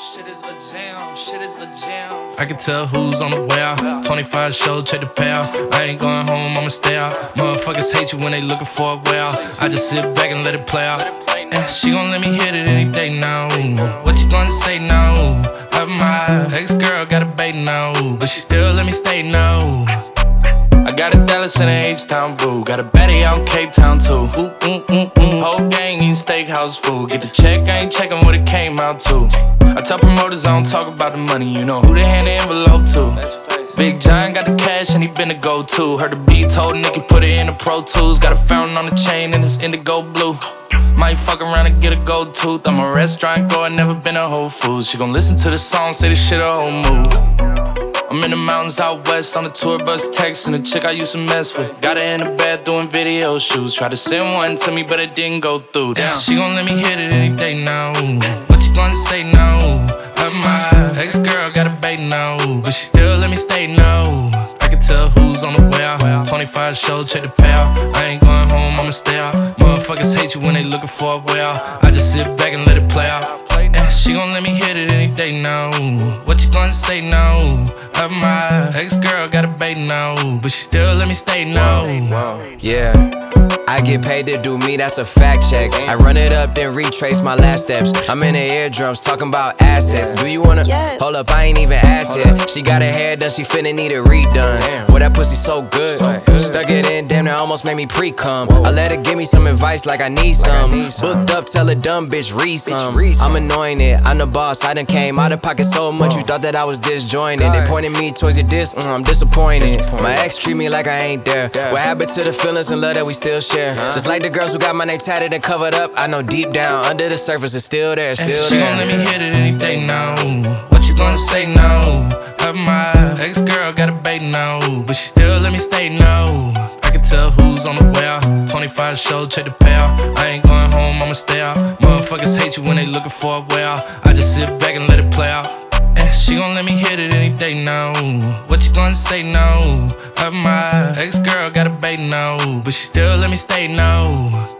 Shit is a jam, shit is a jam. I can tell who's on the way out. 25 show, check the payout. I ain't going home, I'ma stay out. Motherfuckers hate you when they looking for a way out. I just sit back and let it play out. Yeah, she gon' let me hit it any day now. What you gonna say now? My ex-girl got a bait now, but she still let me stay now. I got a Dallas and a H-Town boo. Got a baddie out in Cape Town too. Whole gang eating steakhouse food. Get the check, I ain't checking what it came out to. I tell promoters I don't talk about the money. You know who they hand the envelope to. Big John got the cash and he been the go-to. Heard the beat told Nicky put it in the Pro Tools. Got a fountain on the chain and it's indigo blue. Might fuck around and get a gold tooth. I'm a restaurant goer, never been a Whole Foods. She gon' listen to the song, say this shit a whole move. I'm in the mountains out west on the tour bus texting the chick I used to mess with. Got her in the bed doing video shoots. Tried to send one to me but it didn't go through. Damn, she gon' let me hit it any day now. What you gonna say now? My ex-girl got a bait now, but she still let me stay now. I can tell who's on the way out. 25 show, check the payout. I ain't going home, I'ma stay out. Motherfuckers hate you when they looking for a way out. I just sit back and let it play out. Yeah, she gon' let me hit it any day now. What you gonna say now? My ex-girl got a bait now, but she still let me stay now. Yeah, I get paid to do me, that's a fact check. I run it up, then retrace my last steps. I'm in the eardrums, talking about assets. Do you wanna? Hold up, I ain't even asked yet. She got her hair done, she finna need it redone. Boy, that pussy so good. Stuck it in, damn, that almost made me pre-cum. I let her give me some advice like I need some. Booked up, tell a dumb bitch, read some. I'm anointed, I'm the boss, I done came out of pocket so much. You thought that I was disjointed. They pointed me towards your disc, I'm disappointed. My ex treat me like I ain't there. What happened to the feelings and love that we still share? Just like the girls who got my name tatted and covered up, I know deep down, under the surface it's still there, still there. She gon' let me hit it any day now. What you gonna say now? My ex-girl got a bait now, but she still let me stay now. I can tell who's on the way out. 25 show, check the payout. I ain't going home, I'ma stay out. Motherfuckers hate you when they looking for a way out. I just sit back and let it play out. Yeah, she gon' let me hit it any day now. What you gonna say now? My ex-girl got a bait now, but she still let me stay now.